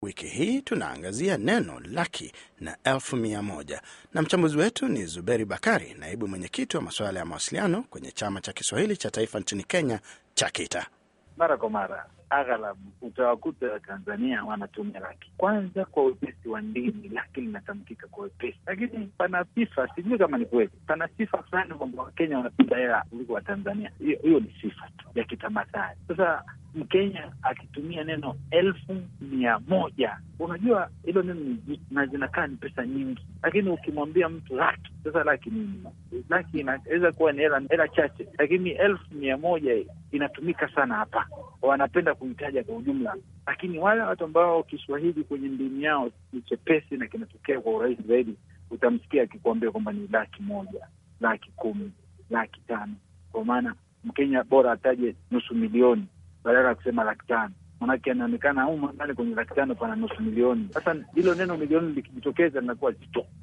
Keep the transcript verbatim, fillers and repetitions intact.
Wiki hii tunaangazia neno laki na elfu mia moja na mchambuzi wetu ni Zuberi Bakari, naibu mwenyekiti wa masuala ya mawasiliano kwenye chama cha Kiswahili cha taifa nchini Kenya, CHAKITA. Mara kwa mara aghalabu utawakuta Tanzania wanatumia laki. Kwanza kwa wepesi wa ndimi, laki linatamkika kwa wepesi, lakini pana sifa, sijui kama ni kweli, pana sifa fulani kwamba Wakenya wanapenda hela kuliko wa Tanzania. Hiyo ni sifa tu ya kitamathali. Sasa Mkenya akitumia neno elfu mia moja, unajua hilo neno na zinakaa ni pesa nyingi, lakini ukimwambia mtu laki, sasa laki nini? Laki inaweza kuwa ni hela hela chache, lakini elfu mia moja inatumika sana hapa, wanapenda kuitaja kwa ujumla. Lakini wale watu ambao Kiswahili kwenye ndimi yao ni chepesi na kinatokea kwa urahisi zaidi, utamsikia akikwambia kwamba ni laki moja, laki kumi, laki tano. Kwa maana Mkenya bora ataje nusu milioni badala ya kusema laki tano. Manake anaonekana huko ndani kwenye laki tano pana nusu milioni. Sasa hilo neno milioni likijitokeza linakuwa zito.